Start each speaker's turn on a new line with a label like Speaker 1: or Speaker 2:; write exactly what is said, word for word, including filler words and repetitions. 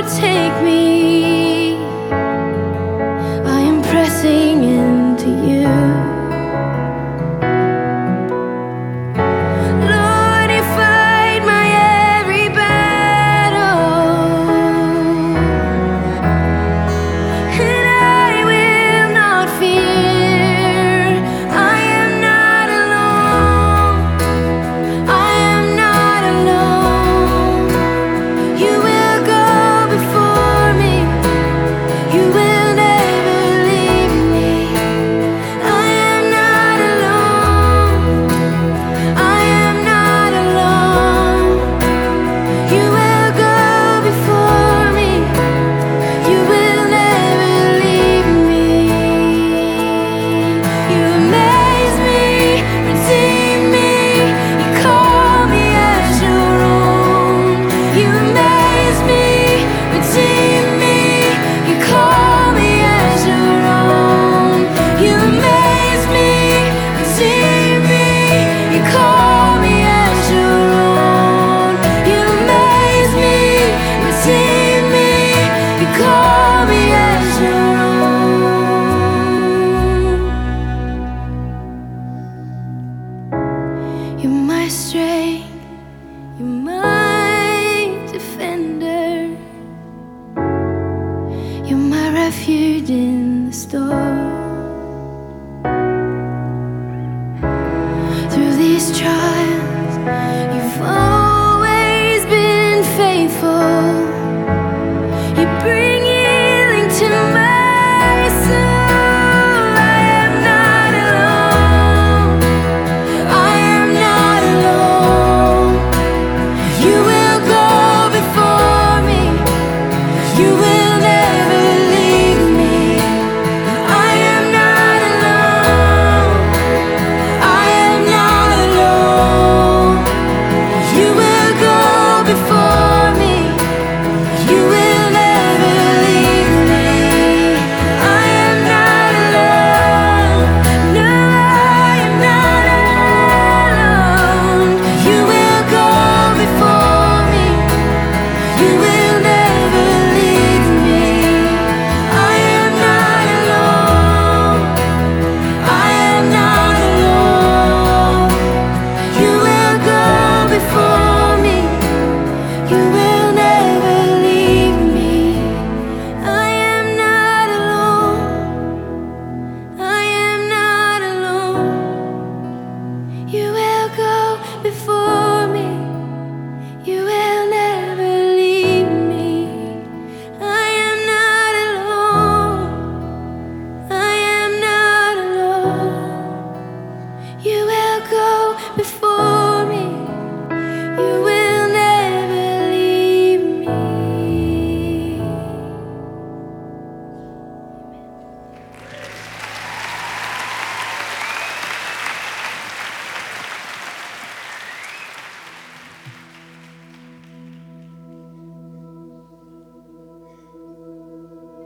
Speaker 1: take me. I am pressing into you. Lord, you fight my every battle, and I will not fear. I am not alone. I am not alone. You will go before me. You will never leave me. I am not alone. I am not alone. You will go before me. You will never leave me. You amaze me, redeem me. You call me as your own. You amaze me, redeem me. You call me as your own. You amaze me, redeem me. You call me as your own. You amaze me, redeem me. You call me as your own. You're my strength, you're my defender. You're my refuge in the storm. Through these trials, you've always been faithful.